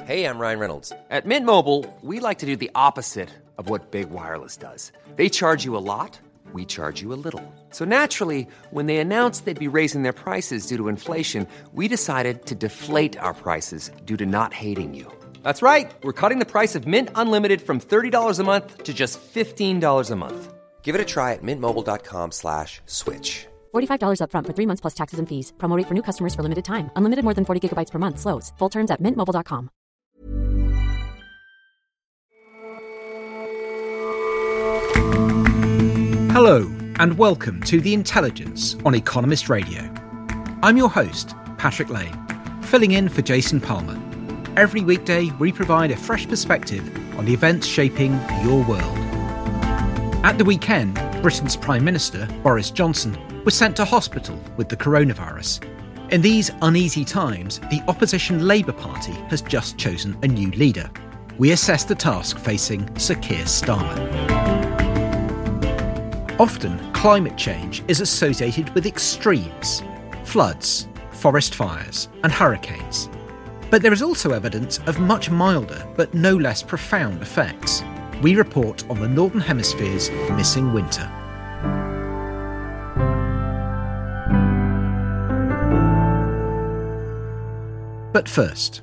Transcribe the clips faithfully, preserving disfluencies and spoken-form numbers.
Hey, I'm Ryan Reynolds. At Mint Mobile, we like to do the opposite of what Big Wireless does. They charge you a lot, we charge you a little. So naturally, when they announced they'd be raising their prices due to inflation, we decided to deflate our prices due to not hating you. That's right. We're cutting the price of Mint Unlimited from thirty dollars a month to just fifteen dollars a month. Give it a try at mintmobile.com slash switch. forty-five dollars up front for three months plus taxes and fees. Promo rate for new customers for limited time. Unlimited more than forty gigabytes per month. Slows full terms at mint mobile dot com. Hello and welcome to The Intelligence on Economist Radio. I'm your host, Patrick Lane, filling in for Jason Palmer. Every weekday we provide a fresh perspective on the events shaping your world. At the weekend, Britain's Prime Minister, Boris Johnson, was sent to hospital with the coronavirus. In these uneasy times, the opposition Labour Party has just chosen a new leader. We assess the task facing Sir Keir Starmer. Often, climate change is associated with extremes, floods, forest fires, and hurricanes. But there is also evidence of much milder but no less profound effects. We report on the Northern Hemisphere's missing winter. But first,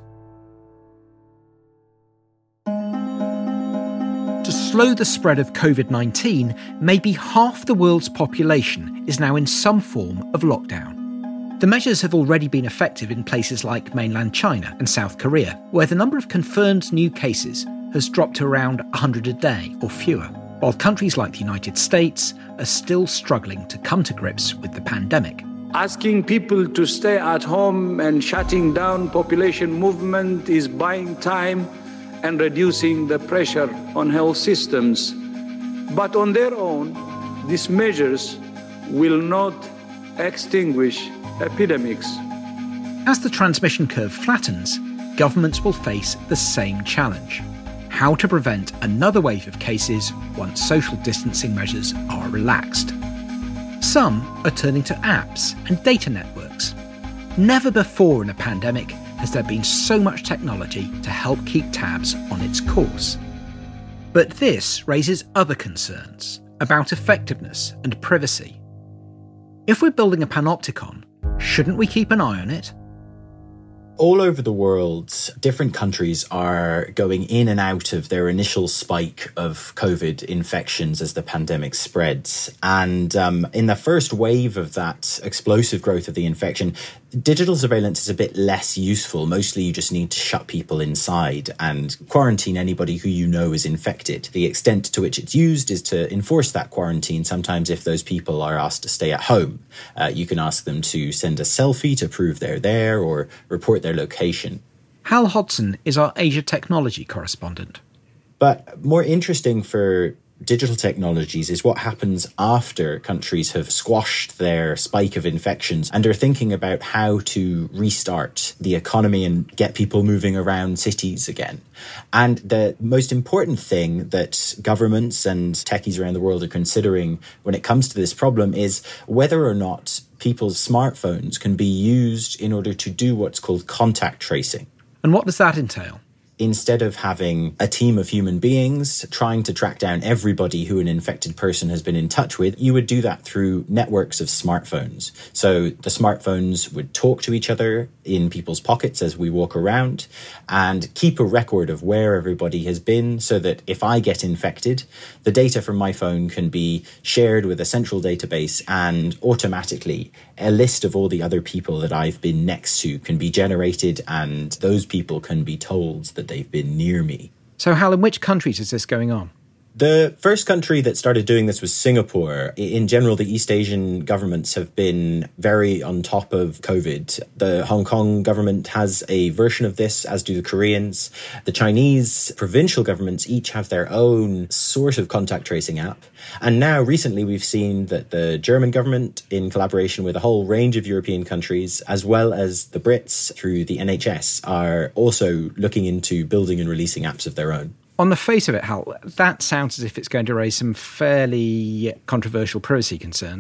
to slow the spread of covid nineteen, maybe half the world's population is now in some form of lockdown. The measures have already been effective in places like mainland China and South Korea, where the number of confirmed new cases has dropped to around one hundred a day or fewer, while countries like the United States are still struggling to come to grips with the pandemic. Asking people to stay at home and shutting down population movement is buying time and reducing the pressure on health systems. But on their own, these measures will not extinguish epidemics. As the transmission curve flattens, governments will face the same challenge: how to prevent another wave of cases once social distancing measures are relaxed. Some are turning to apps and data networks. Never before in a pandemic has there been so much technology to help keep tabs on its course. But this raises other concerns about effectiveness and privacy. If we're building a panopticon, shouldn't we keep an eye on it? All over the world, different countries are going in and out of their initial spike of COVID infections as the pandemic spreads. And um, in the first wave of that explosive growth of the infection, digital surveillance is a bit less useful. Mostly you just need to shut people inside and quarantine anybody who you know is infected. The extent to which it's used is to enforce that quarantine. Sometimes if those people are asked to stay at home, uh, you can ask them to send a selfie to prove they're there or report their location. Hal Hodson is our Asia technology correspondent. But more interesting for digital technologies is what happens after countries have squashed their spike of infections and are thinking about how to restart the economy and get people moving around cities again. And the most important thing that governments and techies around the world are considering when it comes to this problem is whether or not people's smartphones can be used in order to do what's called contact tracing. And what does that entail? Instead of having a team of human beings trying to track down everybody who an infected person has been in touch with, you would do that through networks of smartphones. So the smartphones would talk to each other in people's pockets as we walk around and keep a record of where everybody has been so that if I get infected, the data from my phone can be shared with a central database and automatically a list of all the other people that I've been next to can be generated and those people can be told that they've been near me. So, Hal, in which countries is this going on? The first country that started doing this was Singapore. In general, the East Asian governments have been very on top of COVID. The Hong Kong government has a version of this, as do the Koreans. The Chinese provincial governments each have their own sort of contact tracing app. And now, recently, we've seen that the German government, in collaboration with a whole range of European countries, as well as the Brits through the N H S, are also looking into building and releasing apps of their own. On the face of it, Hal, that sounds as if it's going to raise some fairly controversial privacy concerns.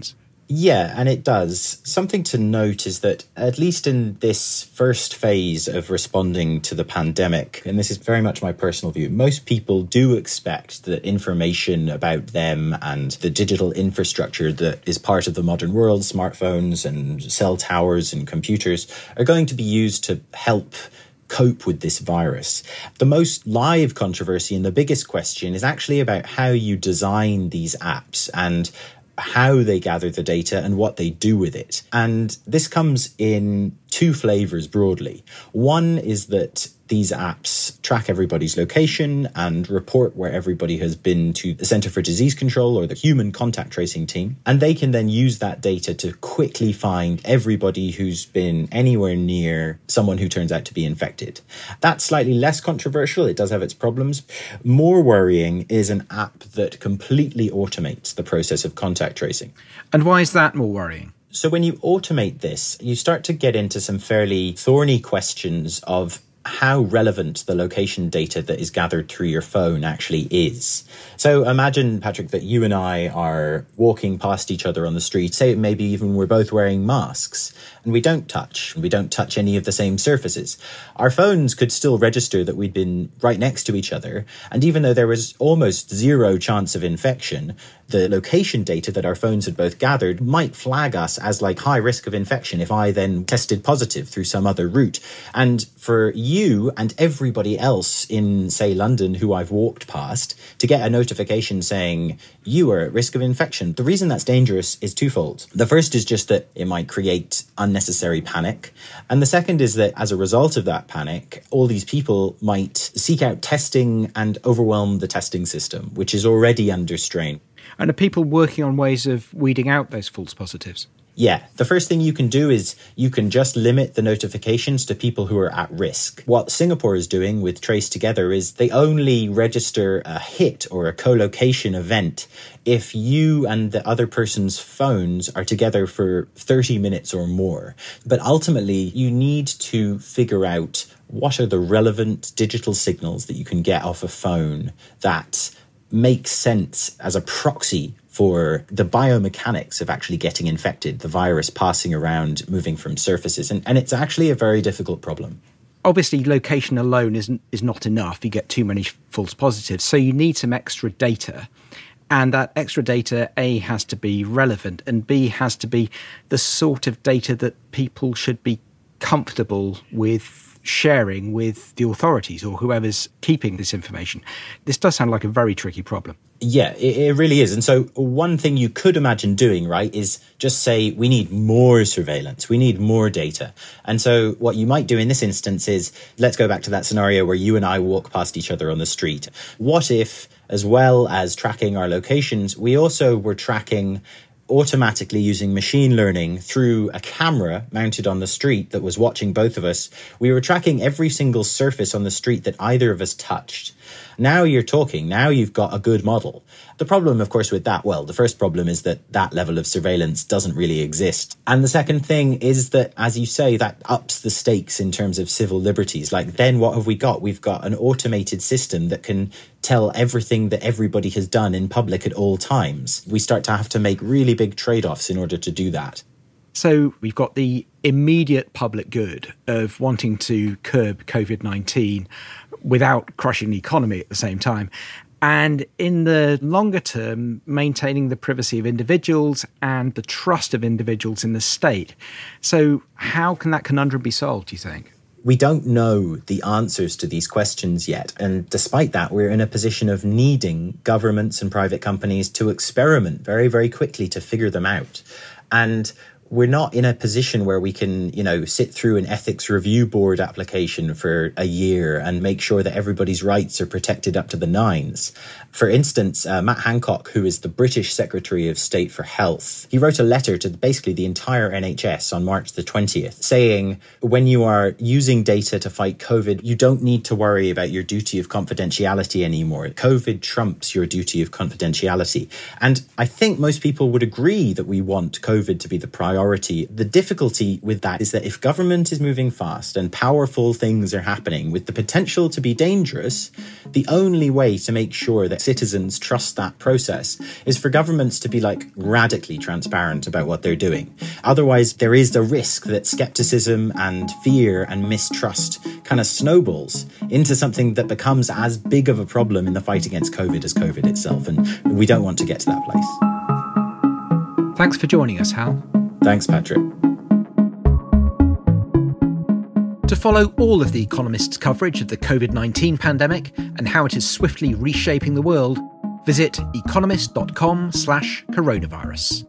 Yeah, and it does. Something to note is that at least in this first phase of responding to the pandemic, and this is very much my personal view, most people do expect that information about them and the digital infrastructure that is part of the modern world, smartphones and cell towers and computers, are going to be used to help cope with this virus. The most live controversy and the biggest question is actually about how you design these apps and how they gather the data and what they do with it. And this comes in two flavors broadly. One is that these apps track everybody's location and report where everybody has been to the Centre for Disease Control or the human contact tracing team. And they can then use that data to quickly find everybody who's been anywhere near someone who turns out to be infected. That's slightly less controversial. It does have its problems. More worrying is an app that completely automates the process of contact tracing. And why is that more worrying? So when you automate this, you start to get into some fairly thorny questions of how relevant the location data that is gathered through your phone actually is. So imagine, Patrick, that you and I are walking past each other on the street, say maybe even we're both wearing masks, and we don't touch, we don't touch any of the same surfaces. Our phones could still register that we'd been right next to each other, and even though there was almost zero chance of infection, the location data that our phones had both gathered might flag us as like high risk of infection if I then tested positive through some other route. And for you and everybody else in, say, London who I've walked past to get a notification saying you are at risk of infection, the reason that's dangerous is twofold. The first is just that it might create unnecessary panic. And the second is that as a result of that panic, all these people might seek out testing and overwhelm the testing system, which is already under strain. And are people working on ways of weeding out those false positives? Yeah, the first thing you can do is you can just limit the notifications to people who are at risk. What Singapore is doing with Trace Together is they only register a hit or a co-location event if you and the other person's phones are together for thirty minutes or more. But ultimately, you need to figure out what are the relevant digital signals that you can get off a phone that makes sense as a proxy for the biomechanics of actually getting infected, the virus passing around, moving from surfaces. And, and it's actually a very difficult problem. Obviously, location alone isn't is not enough. You get too many false positives. So you need some extra data. And that extra data, A, has to be relevant, and B, has to be the sort of data that people should be comfortable with sharing with the authorities or whoever's keeping this information. This does sound like a very tricky problem. Yeah, it, it really is. And so one thing you could imagine doing, right, is just say we need more surveillance, we need more data. And so what you might do in this instance is, let's go back to that scenario where you and I walk past each other on the street. What if, as well as tracking our locations, we also were tracking automatically using machine learning through a camera mounted on the street that was watching both of us? We were tracking every single surface on the street that either of us touched. Now you're talking, now you've got a good model. The problem, of course, with that, well, the first problem is that that level of surveillance doesn't really exist. And the second thing is that, as you say, that ups the stakes in terms of civil liberties. Like, then what have we got? We've got an automated system that can tell everything that everybody has done in public at all times. We start to have to make really big trade-offs in order to do that. So we've got the immediate public good of wanting to curb COVID nineteen without crushing the economy at the same time. And in the longer term, maintaining the privacy of individuals and the trust of individuals in the state. So how can that conundrum be solved, do you think? We don't know the answers to these questions yet. And despite that, we're in a position of needing governments and private companies to experiment very, very quickly to figure them out. And we're not in a position where we can, you know, sit through an ethics review board application for a year and make sure that everybody's rights are protected up to the nines. For instance, uh, Matt Hancock, who is the British Secretary of State for Health, he wrote a letter to basically the entire N H S on March the twentieth, saying, when you are using data to fight COVID, you don't need to worry about your duty of confidentiality anymore. COVID trumps your duty of confidentiality. And I think most people would agree that we want COVID to be the priority priority. The difficulty with that is that if government is moving fast and powerful things are happening with the potential to be dangerous, the only way to make sure that citizens trust that process is for governments to be like radically transparent about what they're doing. Otherwise, there is the risk that skepticism and fear and mistrust kind of snowballs into something that becomes as big of a problem in the fight against COVID as COVID itself. And we don't want to get to that place. Thanks for joining us, Hal. Thanks, Patrick. To follow all of The Economist's coverage of the COVID nineteen pandemic and how it is swiftly reshaping the world, visit economist.com slash coronavirus.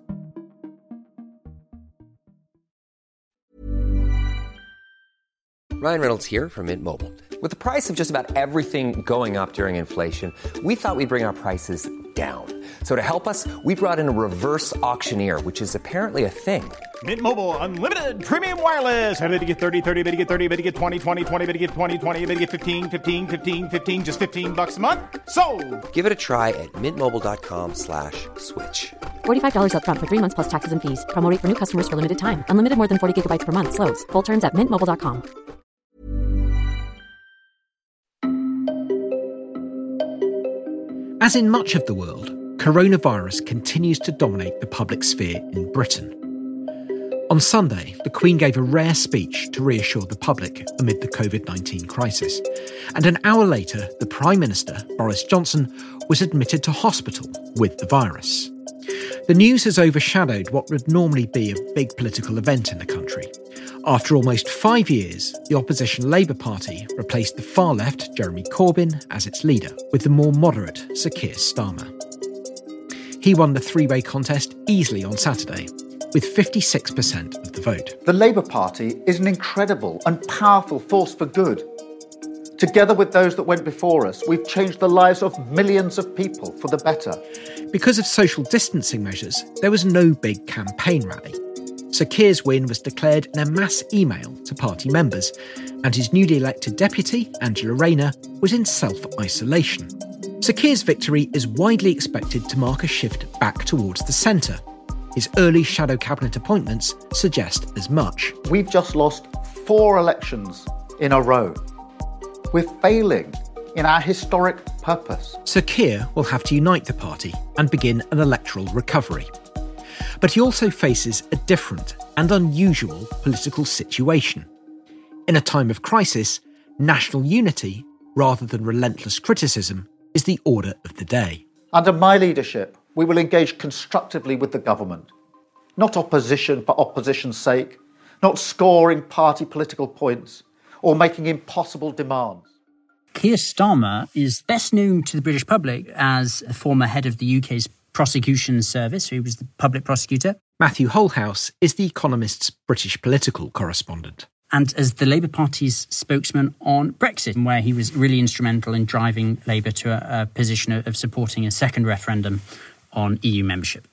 Ryan Reynolds here from Mint Mobile. With the price of just about everything going up during inflation, we thought we'd bring our prices down. So to help us, we brought in a reverse auctioneer, which is apparently a thing. Mint Mobile Unlimited Premium Wireless. How to get thirty, thirty, how to get thirty, how to get twenty, twenty, twenty, how to get twenty, twenty, how to get fifteen, fifteen, fifteen, fifteen, just fifteen bucks a month? Sold! Give it a try at mintmobile.com slash switch. forty-five dollars up front for three months plus taxes and fees. Promo rate for new customers for limited time. Unlimited more than forty gigabytes per month. Slows full terms at mint mobile dot com. As in much of the world, coronavirus continues to dominate the public sphere in Britain. On Sunday, the Queen gave a rare speech to reassure the public amid the COVID nineteen crisis. And an hour later, the Prime Minister, Boris Johnson, was admitted to hospital with the virus. The news has overshadowed what would normally be a big political event in the country. After almost five years, the opposition Labour Party replaced the far-left Jeremy Corbyn as its leader, with the more moderate Sir Keir Starmer. He won the three-way contest easily on Saturday, with fifty-six percent of the vote. The Labour Party is an incredible and powerful force for good. Together with those that went before us, we've changed the lives of millions of people for the better. Because of social distancing measures, there was no big campaign rally. Sir Keir's win was declared in a mass email to party members, and his newly elected deputy, Angela Rayner, was in self-isolation. Sir Keir's victory is widely expected to mark a shift back towards the centre. His early shadow cabinet appointments suggest as much. We've just lost four elections in a row. We're failing in our historic purpose. Sir Keir will have to unite the party and begin an electoral recovery. But he also faces a different and unusual political situation. In a time of crisis, national unity, rather than relentless criticism, is the order of the day. Under my leadership, we will engage constructively with the government. Not opposition for opposition's sake, not scoring party political points, or making impossible demands. Keir Starmer is best known to the British public as a former head of the U K's prosecution service, who was the public prosecutor. Matthew Holhouse is The Economist's British political correspondent. And as the Labour Party's spokesman on Brexit, where he was really instrumental in driving Labour to a, a position of supporting a second referendum on E U membership.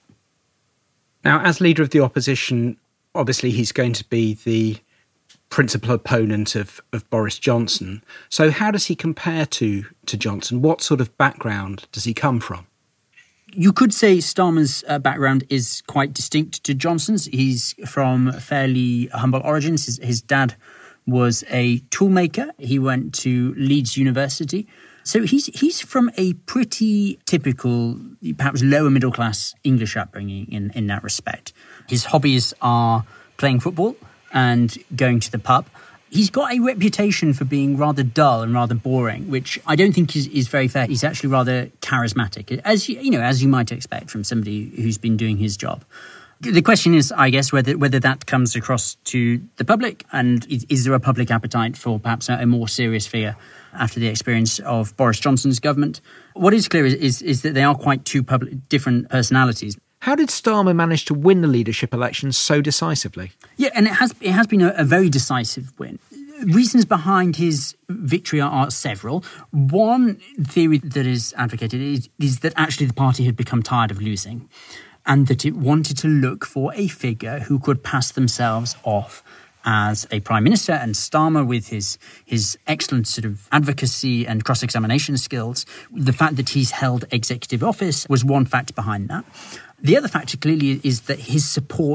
Now, as leader of the opposition, obviously he's going to be the principal opponent of, of Boris Johnson. So how does he compare to, to Johnson? What sort of background does he come from? You could say Starmer's uh, background is quite distinct to Johnson's. He's from fairly humble origins. His, his dad was a toolmaker. He went to Leeds University. So he's he's from a pretty typical, perhaps lower middle class English upbringing in, in that respect. His hobbies are playing football and going to the pub. He's got a reputation for being rather dull and rather boring, which I don't think is, is very fair. He's actually rather charismatic, as you, you know, as you might expect from somebody who's been doing his job. The question is, I guess, whether whether that comes across to the public, and is, is there a public appetite for perhaps a, a more serious figure after the experience of Boris Johnson's government? What is clear is is, is that they are quite two public, different personalities. How did Starmer manage to win the leadership election so decisively? Yeah, and it has it has been a, a very decisive win. Reasons behind his victory are, are several. One theory that is advocated is, is that actually the party had become tired of losing, and that it wanted to look for a figure who could pass themselves off as a prime minister. And Starmer, with his his excellent sort of advocacy and cross-examination skills, the fact that he's held executive office was one factor behind that. The other factor clearly is that his support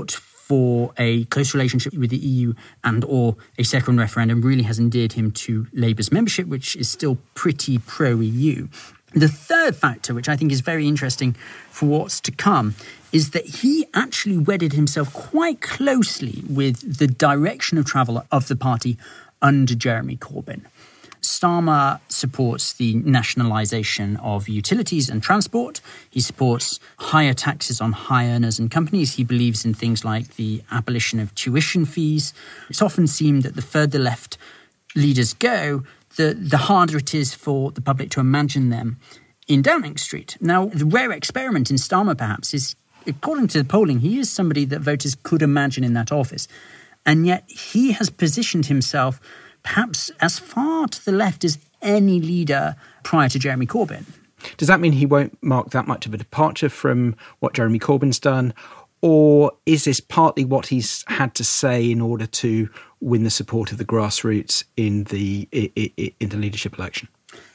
for a close relationship with the E U and or a second referendum really has endeared him to Labour's membership, which is still pretty pro-E U. The third factor, which I think is very interesting for what's to come, is that he actually wedded himself quite closely with the direction of travel of the party under Jeremy Corbyn. Starmer supports the nationalisation of utilities and transport. He supports higher taxes on high earners and companies. He believes in things like the abolition of tuition fees. It's often seemed that the further left leaders go, the, the harder it is for the public to imagine them in Downing Street. Now, the rare experiment in Starmer, perhaps, is, according to the polling, he is somebody that voters could imagine in that office. And yet he has positioned himself perhaps as far to the left as any leader prior to Jeremy Corbyn. Does that mean he won't mark that much of a departure from what Jeremy Corbyn's done? Or is this partly what he's had to say in order to win the support of the grassroots in the in the leadership election?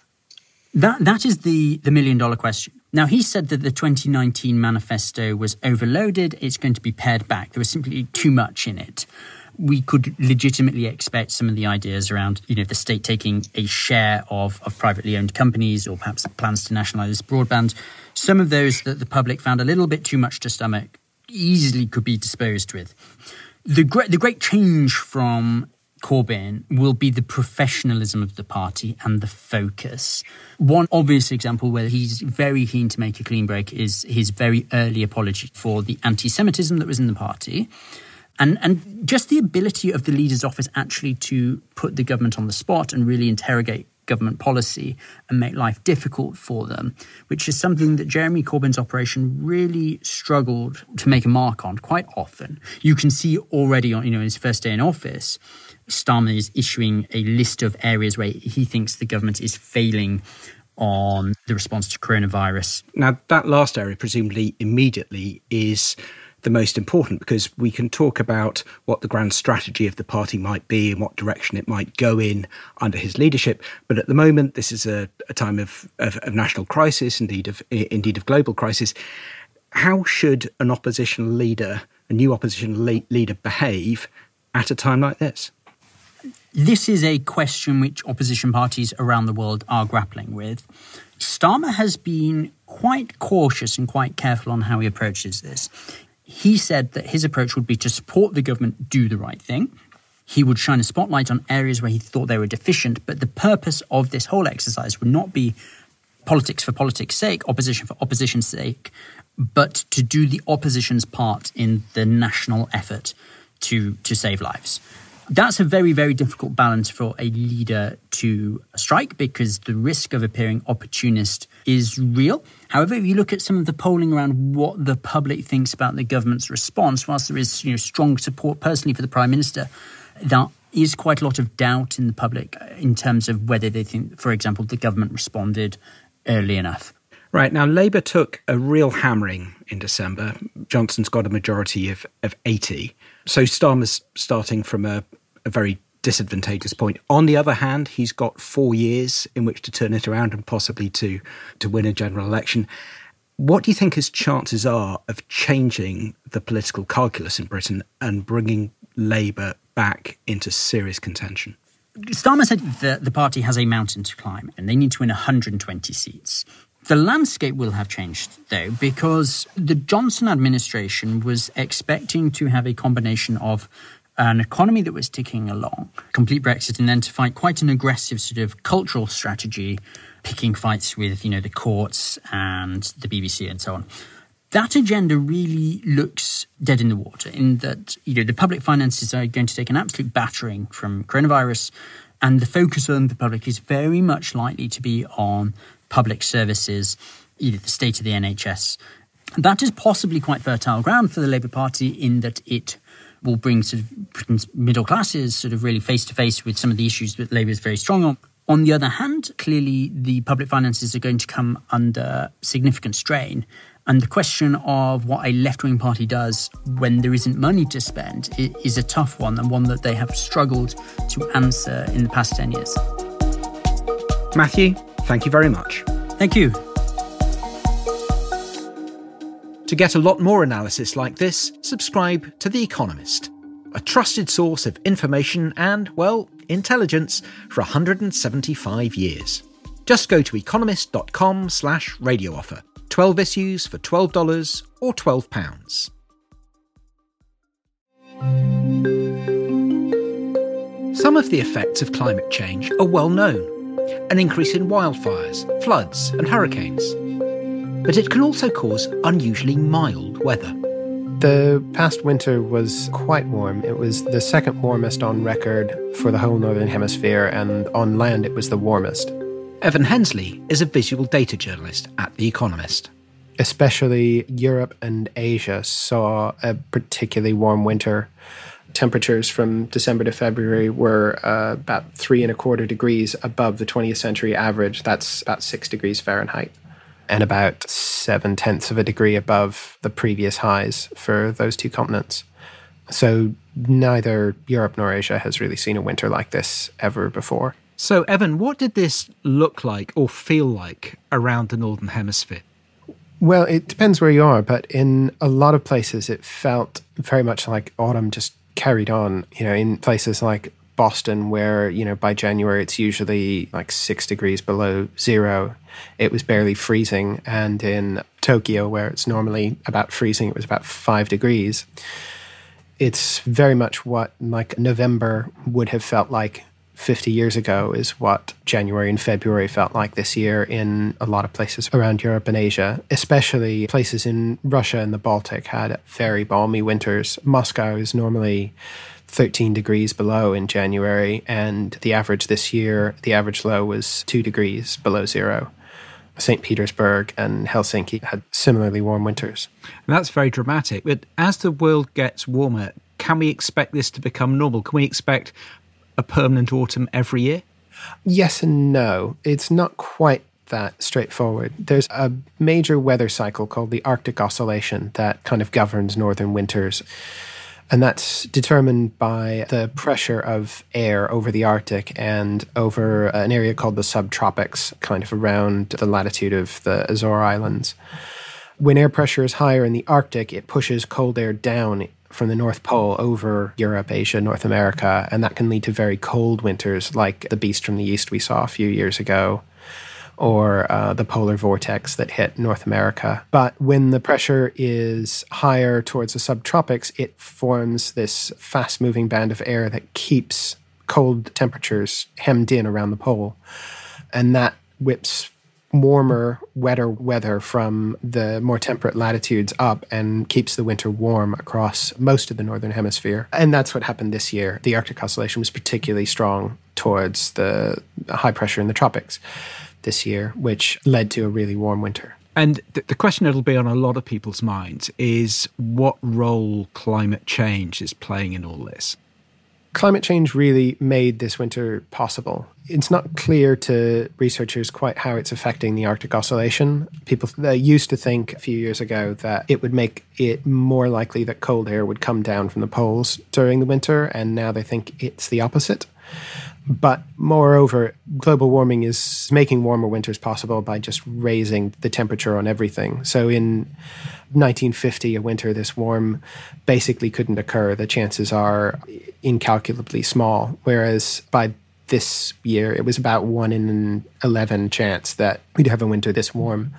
That That is the, the million-dollar question. Now, he said that the twenty nineteen manifesto was overloaded. It's going to be pared back. There was simply too much in it. We could legitimately expect some of the ideas around, you know, the state taking a share of, of privately owned companies or perhaps plans to nationalise broadband. Some of those that the public found a little bit too much to stomach easily could be disposed with. The great, the great change from Corbyn will be the professionalism of the party and the focus. One obvious example where he's very keen to make a clean break is his very early apology for the anti-Semitism that was in the party. And and just the ability of the leader's office actually to put the government on the spot and really interrogate government policy and make life difficult for them, which is something that Jeremy Corbyn's operation really struggled to make a mark on quite often. You can see already on, you know, his first day in office, Starmer is issuing a list of areas where he thinks the government is failing on the response to coronavirus. Now, that last area, presumably immediately, is the most important, because we can talk about what the grand strategy of the party might be and what direction it might go in under his leadership. But at the moment, this is a, a time of, of, of national crisis, indeed of indeed of global crisis. How should an opposition leader, a new opposition le- leader, behave at a time like this? This is a question which opposition parties around the world are grappling with. Starmer has been quite cautious and quite careful on how he approaches this. He said that his approach would be to support the government do the right thing. He would shine a spotlight on areas where he thought they were deficient, but the purpose of this whole exercise would not be politics for politics' sake, opposition for opposition's sake, but to do the opposition's part in the national effort to, to save lives. That's a very, very difficult balance for a leader to strike because the risk of appearing opportunist is real. However, if you look at some of the polling around what the public thinks about the government's response, whilst there is, you know, strong support personally for the Prime Minister, there is quite a lot of doubt in the public in terms of whether they think, for example, the government responded early enough. Right. Now, Labour took a real hammering in December. Johnson's got a majority of, of eighty. So Starmer's starting from a, a very disadvantageous point. On the other hand, he's got four years in which to turn it around and possibly to, to win a general election. What do you think his chances are of changing the political calculus in Britain and bringing Labour back into serious contention? Starmer said that the party has a mountain to climb and they need to win one hundred twenty seats. The landscape will have changed, though, because the Johnson administration was expecting to have a combination of an economy that was ticking along, complete Brexit, and then to fight quite an aggressive sort of cultural strategy, picking fights with, you know, the courts and the B B C and so on. That agenda really looks dead in the water in that, you know, the public finances are going to take an absolute battering from coronavirus, and the focus on the public is very much likely to be on public services, either the state of the N H S. That is possibly quite fertile ground for the Labour Party in that it will bring sort of Britain's middle classes sort of really face-to-face with some of the issues that Labour is very strong on. On the other hand, clearly the public finances are going to come under significant strain. And the question of what a left-wing party does when there isn't money to spend is a tough one, and one that they have struggled to answer in the past ten years. Matthew, thank you very much. Thank you. To get a lot more analysis like this, subscribe to The Economist, a trusted source of information and, well, intelligence for one hundred seventy-five years. Just go to economist.com slash radio offer. twelve issues for twelve dollars or twelve pounds. Some of the effects of climate change are well known. An increase in wildfires, floods and hurricanes. But it can also cause unusually mild weather. The past winter was quite warm. It was the second warmest on record for the whole Northern Hemisphere, and on land it was the warmest. Evan Hensley is a visual data journalist at The Economist. Especially Europe and Asia saw a particularly warm winter. Temperatures from December to February were uh, about three and a quarter degrees above the twentieth century average. That's about six degrees Fahrenheit. And about seven-tenths of a degree above the previous highs for those two continents. So neither Europe nor Asia has really seen a winter like this ever before. So, Evan, what did this look like or feel like around the Northern Hemisphere? Well, it depends where you are, but in a lot of places it felt very much like autumn just carried on. You know, in places like Boston, where, you know, by January it's usually like six degrees below zero, it was barely freezing. And in Tokyo, where it's normally about freezing, it was about five degrees. It's very much what like November would have felt like fifty years ago is what January and February felt like this year in a lot of places around Europe and Asia, especially places in Russia and the Baltic had very balmy winters. Moscow is normally thirteen degrees below in January, and the average this year, the average low was two degrees below zero. Saint Petersburg and Helsinki had similarly warm winters. And that's very dramatic. But as the world gets warmer, can we expect this to become normal? Can we expect a permanent autumn every year? Yes and no. It's not quite that straightforward. There's a major weather cycle called the Arctic Oscillation that kind of governs northern winters. And that's determined by the pressure of air over the Arctic and over an area called the subtropics, kind of around the latitude of the Azore Islands. When air pressure is higher in the Arctic, it pushes cold air down from the North Pole over Europe, Asia, North America, and that can lead to very cold winters like the Beast from the East we saw a few years ago, or uh, the polar vortex that hit North America. But when the pressure is higher towards the subtropics, it forms this fast-moving band of air that keeps cold temperatures hemmed in around the pole. And that whips warmer, wetter weather from the more temperate latitudes up and keeps the winter warm across most of the Northern Hemisphere. And that's what happened this year. The Arctic Oscillation was particularly strong towards the high pressure in the tropics this year, which led to a really warm winter. And th- the question that'll be on a lot of people's minds is what role climate change is playing in all this? Climate change really made this winter possible. It's not clear to researchers quite how it's affecting the Arctic Oscillation. People they used to think a few years ago that it would make it more likely that cold air would come down from the poles during the winter, and now they think it's the opposite. But moreover, global warming is making warmer winters possible by just raising the temperature on everything. So in nineteen fifty, a winter this warm basically couldn't occur. The chances are incalculably small, whereas by this year, it was about one in eleven chance that we'd have a winter this warm.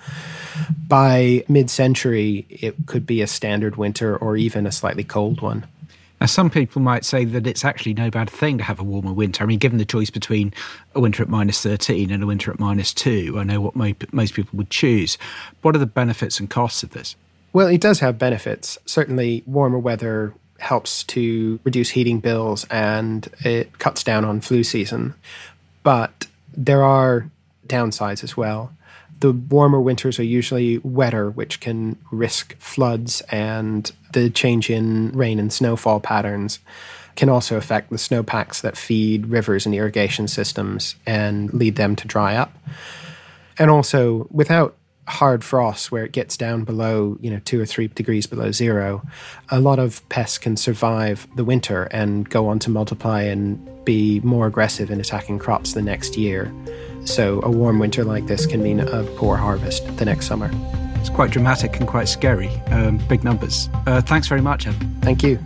By mid-century, it could be a standard winter or even a slightly cold one. Now, some people might say that it's actually no bad thing to have a warmer winter. I mean, given the choice between a winter at minus thirteen and a winter at minus two, I know what mo- most people would choose. What are the benefits and costs of this? Well, it does have benefits. Certainly, warmer weather helps to reduce heating bills and it cuts down on flu season. But there are downsides as well. The warmer winters are usually wetter, which can risk floods, and the change in rain and snowfall patterns can also affect the snowpacks that feed rivers and irrigation systems and lead them to dry up. And also, without hard frosts where it gets down below, you know, two or three degrees below zero, a lot of pests can survive the winter and go on to multiply and be more aggressive in attacking crops the next year. So a warm winter like this can mean a poor harvest the next summer. It's quite dramatic and quite scary. Um, big numbers. Uh, thanks very much, Ed. Thank you.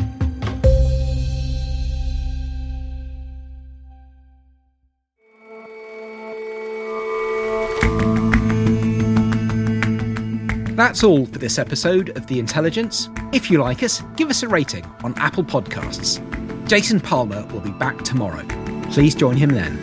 That's all for this episode of The Intelligence. If you like us, give us a rating on Apple Podcasts. Jason Palmer will be back tomorrow. Please join him then.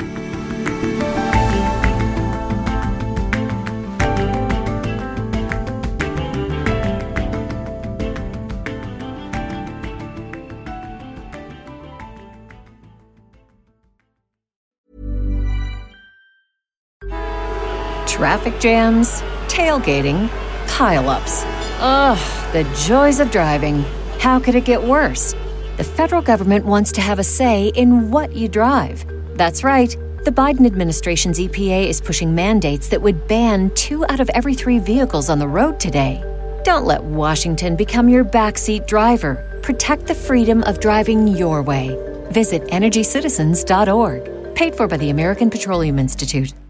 Traffic jams, tailgating, pile-ups. Ugh, the joys of driving. How could it get worse? The federal government wants to have a say in what you drive. That's right. The Biden administration's E P A is pushing mandates that would ban two out of every three vehicles on the road today. Don't let Washington become your backseat driver. Protect the freedom of driving your way. Visit energy citizens dot org. Paid for by the American Petroleum Institute.